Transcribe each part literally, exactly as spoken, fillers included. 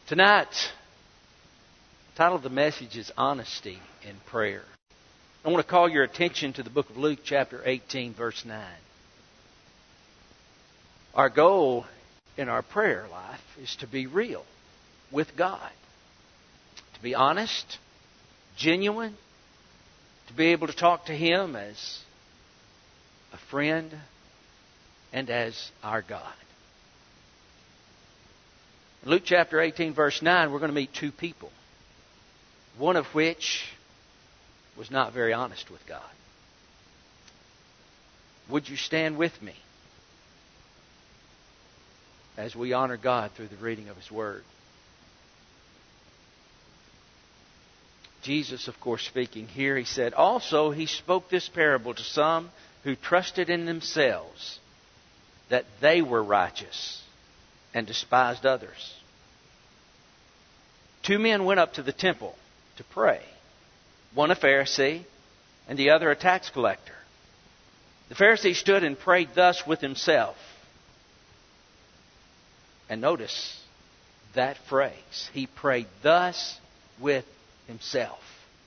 Tonight, the title of the message is Honesty in Prayer. I want to call your attention to the book of Luke, chapter eighteen, verse nine. Our goal in our prayer life is to be real with God, to be honest, genuine, to be able to talk to Him as a friend and as our God. In Luke chapter eighteen, verse nine, we're going to meet two people, one of which was not very honest with God. Would you stand with me as we honor God through the reading of His Word? Jesus, of course, speaking here, He said, "Also He spoke this parable to some who trusted in themselves that they were righteous and despised others. Two men went up to the temple to pray, one a Pharisee and the other a tax collector. The Pharisee stood and prayed thus with himself." And notice that phrase. He prayed thus with himself.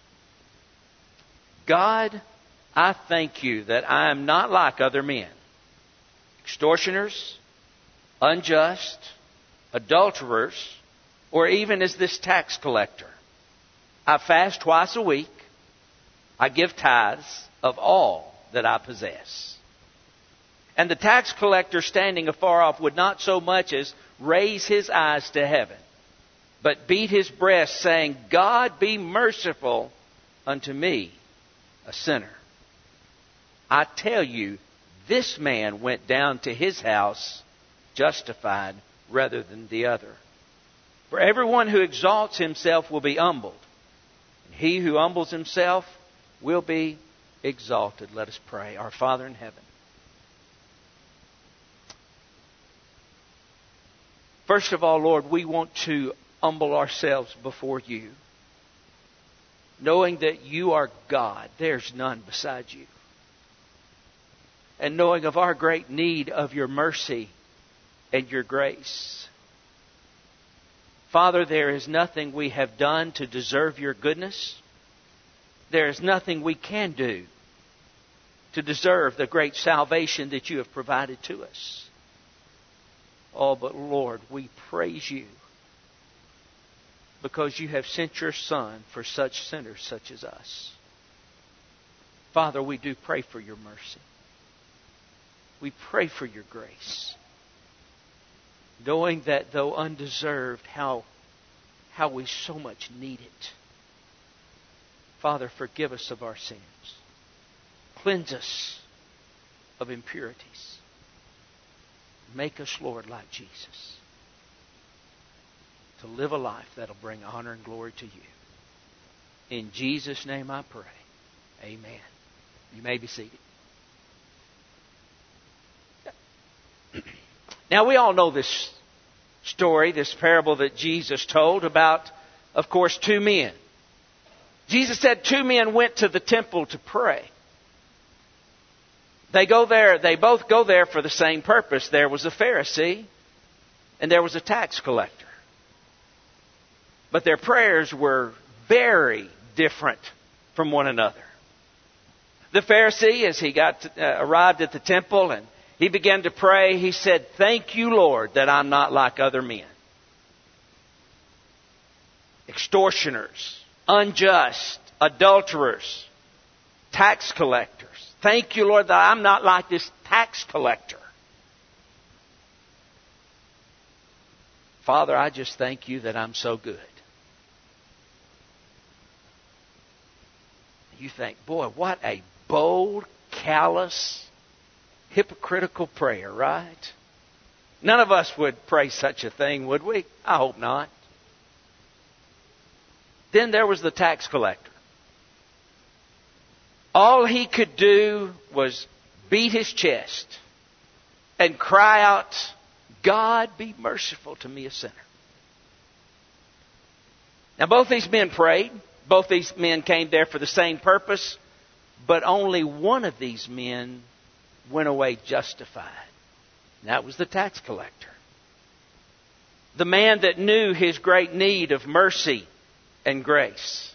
"God, I thank you that I am not like other men, extortioners, unjust, adulterers, or even as this tax collector. I fast twice a week. I give tithes of all that I possess." And the tax collector, standing afar off, would not so much as raise his eyes to heaven, but beat his breast, saying, "God, be merciful unto me, a sinner." I tell you, this man went down to his house justified rather than the other. For everyone who exalts himself will be humbled, and he who humbles himself will be exalted. Let us pray. Our Father in heaven, first of all, Lord, we want to humble ourselves before you, knowing that you are God. There's none beside you. And knowing of our great need of your mercy and your grace. Father, there is nothing we have done to deserve your goodness. There is nothing we can do to deserve the great salvation that you have provided to us. Oh, but Lord, we praise you because you have sent your Son for such sinners such as us. Father, we do pray for your mercy. We pray for your grace, knowing that though undeserved, how, how we so much need it. Father, forgive us of our sins. Cleanse us of impurities. Make us, Lord, like Jesus, to live a life that'll bring honor and glory to you. In Jesus' name I pray. Amen. You may be seated. Now, we all know this story, this parable that Jesus told about, of course, two men. Jesus said two men went to the temple to pray. They go there, they both go there for the same purpose. There was a Pharisee and there was a tax collector. But their prayers were very different from one another. The Pharisee, as he got to, uh, arrived at the temple and he began to pray, he said, "Thank you, Lord, that I'm not like other men. Extortioners, unjust, adulterers, tax collectors. Thank you, Lord, that I'm not like this tax collector. Father, I just thank you that I'm so good." You think, boy, what a bold, callous, hypocritical prayer, right? None of us would pray such a thing, would we? I hope not. Then there was the tax collector. All he could do was beat his chest and cry out, "God, be merciful to me, a sinner." Now, both these men prayed. Both these men came there for the same purpose. But only one of these men went away justified. And that was the tax collector. The man that knew his great need of mercy and grace.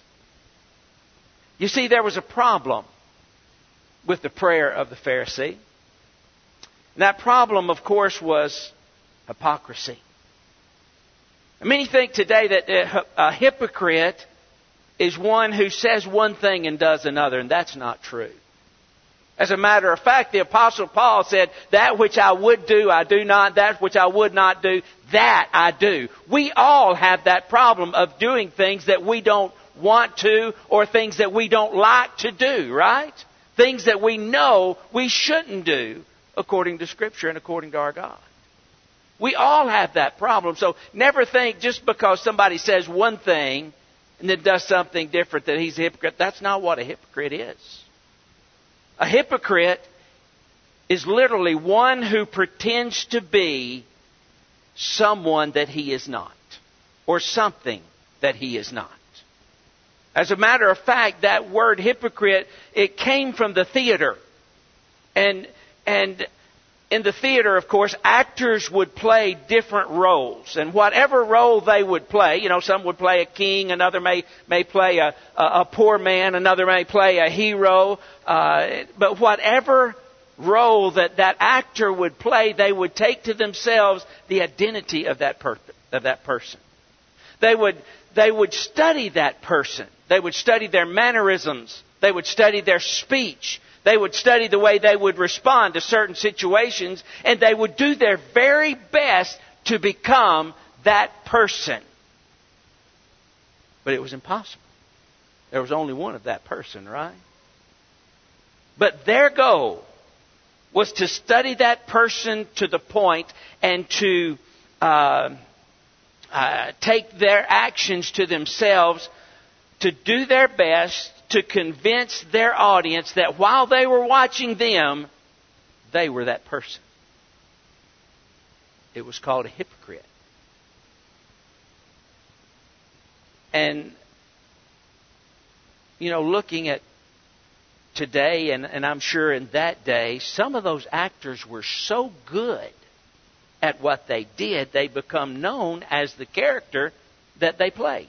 You see, there was a problem with the prayer of the Pharisee. And that problem, of course, was hypocrisy. Many think today that a hypocrite is one who says one thing and does another, and that's not true. As a matter of fact, the Apostle Paul said, that which I would do, I do not. That which I would not do, that I do. We all have that problem of doing things that we don't want to or things that we don't like to do, right? Things that we know we shouldn't do according to Scripture and according to our God. We all have that problem. So never think just because somebody says one thing and then does something different that he's a hypocrite. That's not what a hypocrite is. A hypocrite is literally one who pretends to be someone that he is not, or something that he is not. As a matter of fact, that word hypocrite, it came from the theater. And and in the theater, of course, actors would play different roles. And whatever role they would play, you know, some would play a king, another may may play a, a, a poor man, another may play a hero. Uh, but whatever role that that actor would play, they would take to themselves the identity of that per- of that person. They would they would study that person. They would study their mannerisms. They would study their speech. They would study the way they would respond to certain situations, and they would do their very best to become that person. But it was impossible. There was only one of that person, right? But their goal was to study that person to the point and to uh, uh, take their actions to themselves, to do their best to convince their audience that while they were watching them, they were that person. It was called a hypocrite. And, you know, looking at today, and, and I'm sure in that day, some of those actors were so good at what they did, they become known as the character that they played.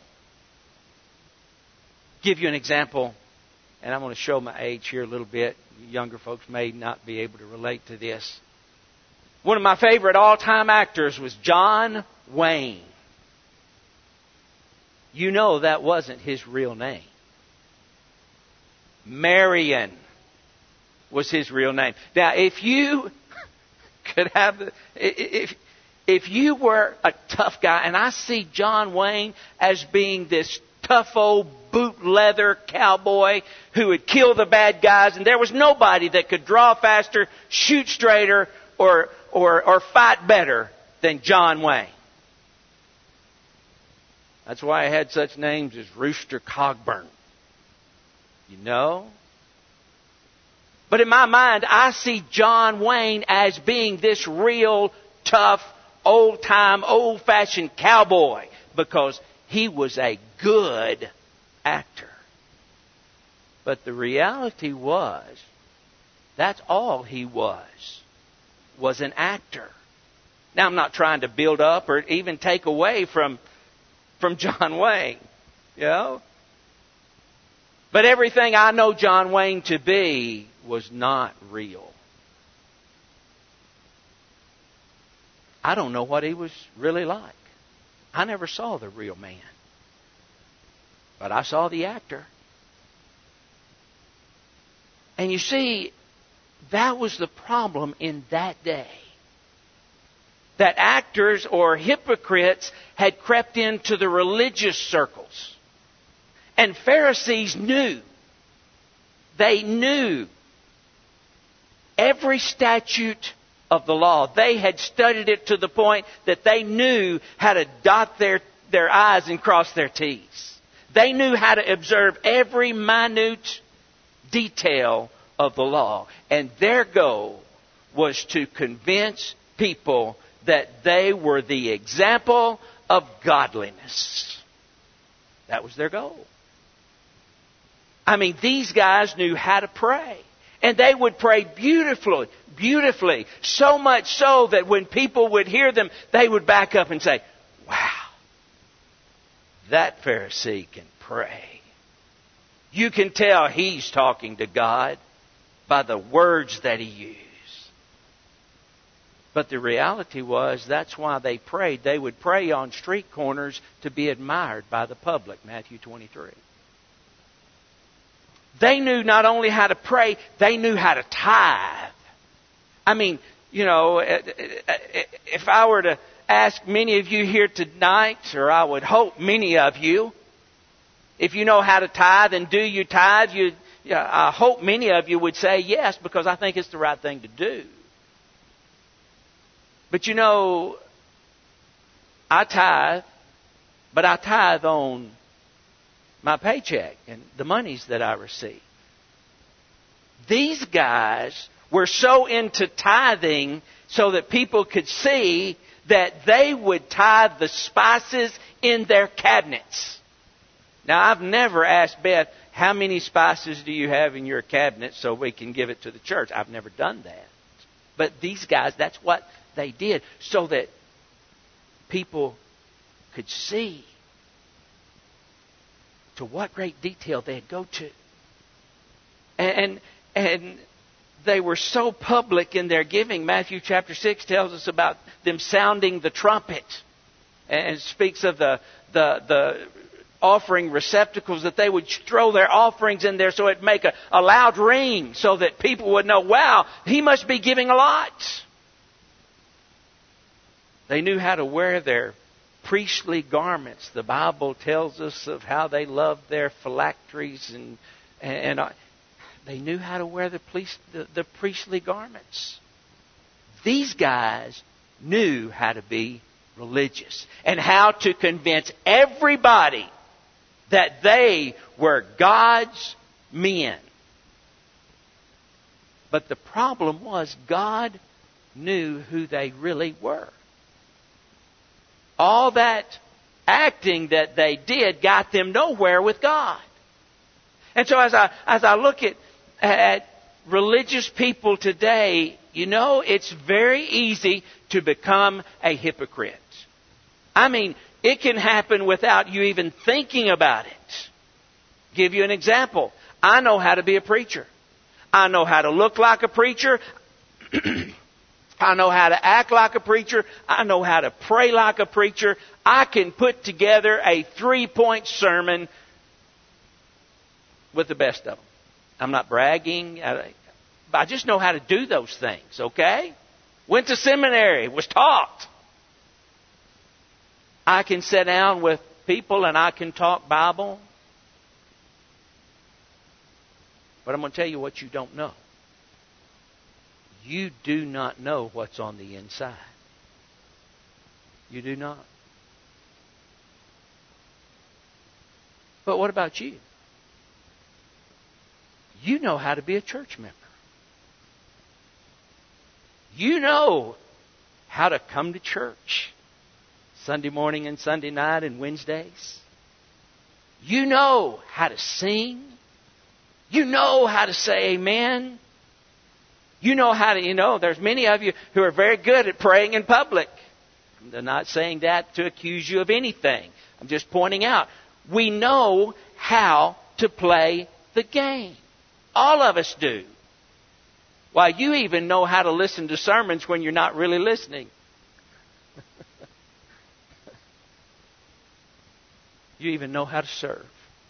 Give you an example, and I'm going to show my age here a little bit. Younger folks may not be able to relate to this. One of my favorite all-time actors was John Wayne. You know that wasn't his real name. Marion was his real name. Now, if you could have the, if if you were a tough guy, and I see John Wayne as being this tough old boot leather cowboy who would kill the bad guys, and there was nobody that could draw faster, shoot straighter, or or or fight better than John Wayne. That's why I had such names as Rooster Cogburn. You know? But in my mind, I see John Wayne as being this real tough, old-time, old-fashioned cowboy because he was a good actor. But the reality was, that's all he was, was an actor. Now, I'm not trying to build up or even take away from, from John Wayne, you know? But everything I know John Wayne to be was not real. I don't know what he was really like. I never saw the real man. But I saw the actor. And you see, that was the problem in that day. That actors or hypocrites had crept into the religious circles. And Pharisees knew. They knew every statute of the law. They had studied it to the point that they knew how to dot their, their I's and cross their T's. They knew how to observe every minute detail of the law. And their goal was to convince people that they were the example of godliness. That was their goal. I mean, these guys knew how to pray. And they would pray beautifully, beautifully. So much so that when people would hear them, they would back up and say, that Pharisee can pray. You can tell he's talking to God by the words that he used. But the reality was, that's why they prayed. They would pray on street corners to be admired by the public. Matthew twenty-three. They knew not only how to pray, they knew how to tithe. I mean, you know, if I were to ask many of you here tonight, or I would hope many of you, if you know how to tithe and do you tithe, you, I hope many of you would say yes, because I think it's the right thing to do. But you know, I tithe, but I tithe on my paycheck and the monies that I receive. These guys were so into tithing so that people could see that they would tithe the spices in their cabinets. Now, I've never asked Beth, how many spices do you have in your cabinet so we can give it to the church? I've never done that. But these guys, that's what they did, so that people could see to what great detail they'd go to. And, and they were so public in their giving. Matthew chapter six tells us about them sounding the trumpet. And it speaks of the, the, the offering receptacles, that they would throw their offerings in there so it'd make a, a loud ring so that people would know, wow, he must be giving a lot. They knew how to wear their priestly garments. The Bible tells us of how they loved their phylacteries, and and, and they knew how to wear the, priest, the, the priestly garments. These guys knew how to be religious and how to convince everybody that they were God's men. But the problem was, God knew who they really were. All that acting that they did got them nowhere with God. And so as I as I look at, at religious people today, you know, it's very easy to become a hypocrite. I mean, it can happen without you even thinking about it. Give you an example. I know how to be a preacher. I know how to look like a preacher. I know how to act like a preacher. I know how to pray like a preacher. I can put together a three-point sermon with the best of them. I'm not bragging. I, I just know how to do those things, okay? Went to seminary, was taught. I can sit down with people and I can talk Bible. But I'm going to tell you what you don't know. You do not know what's on the inside. You do not. But what about you? You know how to be a church member. You know how to come to church Sunday morning and Sunday night and Wednesdays. You know how to sing. You know how to say amen. You know how to, you know, there's many of you who are very good at praying in public. I'm not saying that to accuse you of anything. I'm just pointing out, we know how to play the game. All of us do. Why, you even know how to listen to sermons when you're not really listening. You even know how to serve.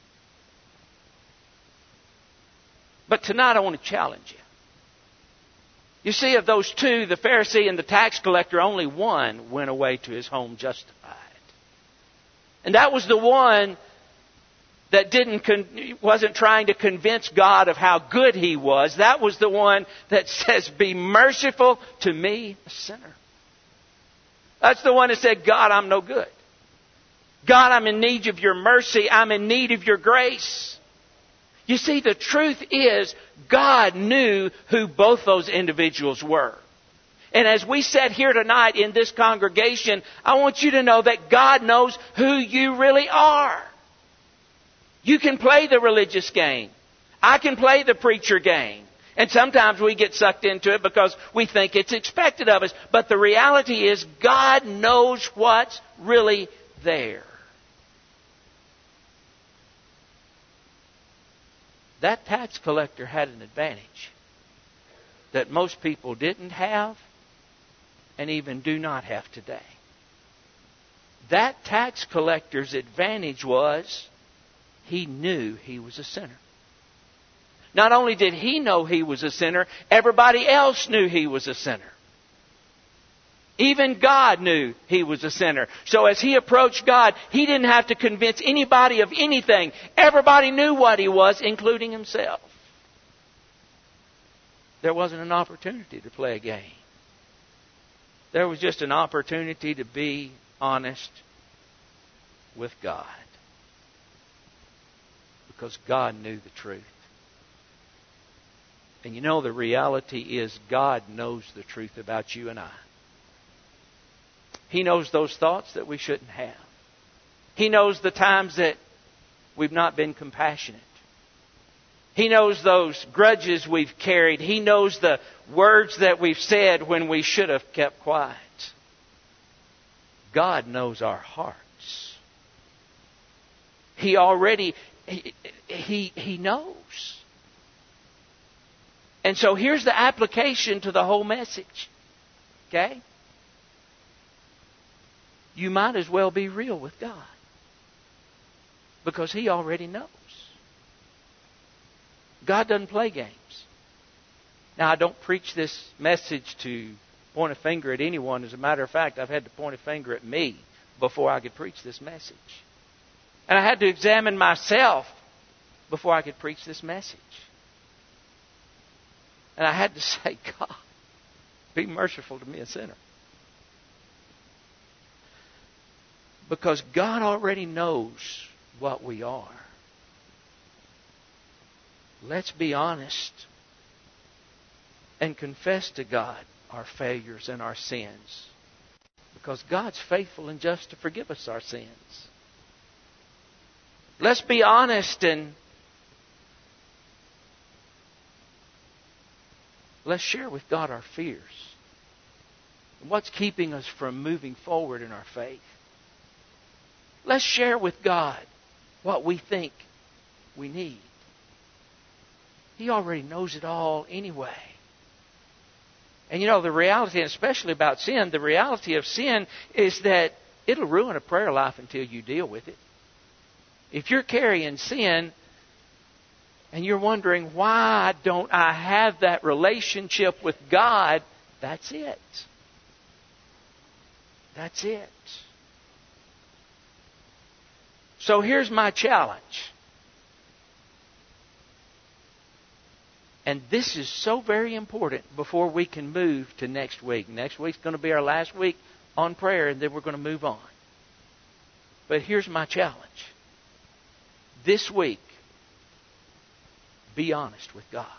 But tonight I want to challenge you. You see, of those two, the Pharisee and the tax collector, only one went away to his home justified. And that was the one that didn't con- wasn't trying to convince God of how good He was. That was the one that says, "Be merciful to me, a sinner." That's the one that said, "God, I'm no good. God, I'm in need of your mercy. I'm in need of your grace." You see, the truth is, God knew who both those individuals were. And as we sat here tonight in this congregation, I want you to know that God knows who you really are. You can play the religious game. I can play the preacher game. And sometimes we get sucked into it because we think it's expected of us. But the reality is, God knows what's really there. that tax collector had an advantage that most people didn't have and even do not have today. That tax collector's advantage was he knew he was a sinner. Not only did he know he was a sinner, everybody else knew he was a sinner. Even God knew he was a sinner. So as he approached God, he didn't have to convince anybody of anything. Everybody knew what he was, including himself. There wasn't an opportunity to play a game. There was just an opportunity to be honest with God. Because God knew the truth. And you know, the reality is God knows the truth about you and I. He knows those thoughts that we shouldn't have. He knows the times that we've not been compassionate. He knows those grudges we've carried. He knows the words that we've said when we should have kept quiet. God knows our hearts. He already, he, he, he knows. And so here's the application to the whole message. Okay? You might as well be real with God. Because He already knows. God doesn't play games. Now, I don't preach this message to point a finger at anyone. As a matter of fact, I've had to point a finger at me before I could preach this message. And I had to examine myself before I could preach this message. And I had to say, God, be merciful to me, a sinner. Because God already knows what we are. Let's be honest and confess to God our failures and our sins. Because God's faithful and just to forgive us our sins. Let's be honest and let's share with God our fears. What's keeping us from moving forward in our faith? Let's share with God what we think we need. He already knows it all anyway. And you know, the reality, especially about sin, the reality of sin is that it'll ruin a prayer life until you deal with it. If you're carrying sin and you're wondering, why don't I have that relationship with God? That's it. That's it. So here's my challenge. And this is so very important before we can move to next week. Next week's going to be our last week on prayer, and then we're going to move on. But here's my challenge. This week, be honest with God.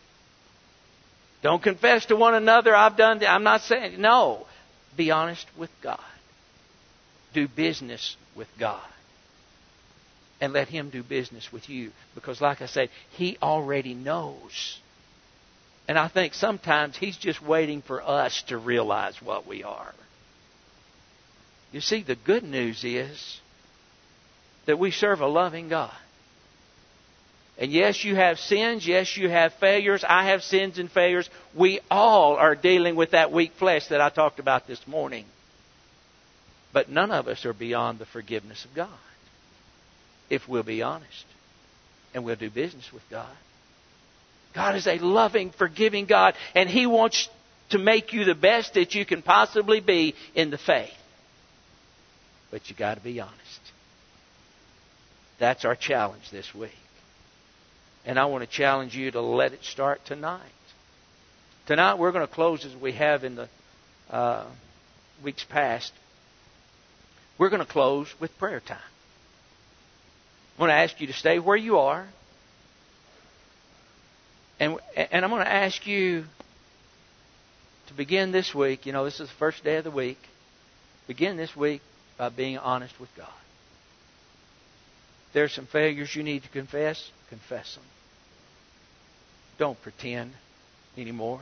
Don't confess to one another, I've done that. I'm not saying, no. Be honest with God. Do business with God. And let Him do business with you. Because like I said, He already knows. And I think sometimes He's just waiting for us to realize what we are. You see, the good news is that we serve a loving God. And yes, you have sins. Yes, you have failures. I have sins and failures. We all are dealing with that weak flesh that I talked about this morning. But none of us are beyond the forgiveness of God. If we'll be honest and we'll do business with God. God is a loving, forgiving God, and He wants to make you the best that you can possibly be in the faith. But you got to be honest. That's our challenge this week. And I want to challenge you to let it start tonight. Tonight we're going to close as we have in the uh, weeks past. We're going to close with prayer time. I want to ask you to stay where you are. And, and I'm going to ask you to begin this week. You know, this is the first day of the week. Begin this week by being honest with God. If there's some failures you need to confess, confess them. Don't pretend anymore.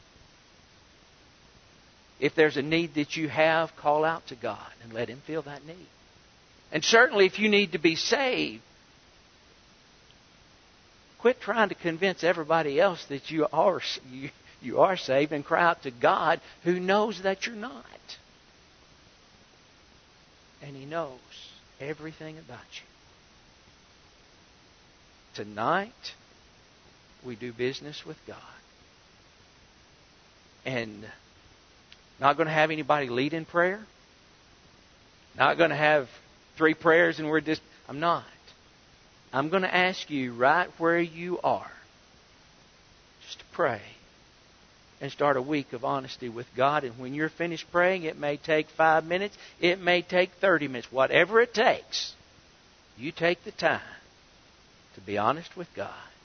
If there's a need that you have, call out to God and let Him fill that need. And certainly if you need to be saved, quit trying to convince everybody else that you are you, you are saved, and cry out to God who knows that you're not. And He knows everything about you. Tonight, we do business with God. And not going to have anybody lead in prayer. Not going to have three prayers and we're just... I'm not. I'm going to ask you right where you are just to pray and start a week of honesty with God. And when you're finished praying, it may take five minutes. It may take thirty minutes. Whatever it takes, you take the time to be honest with God.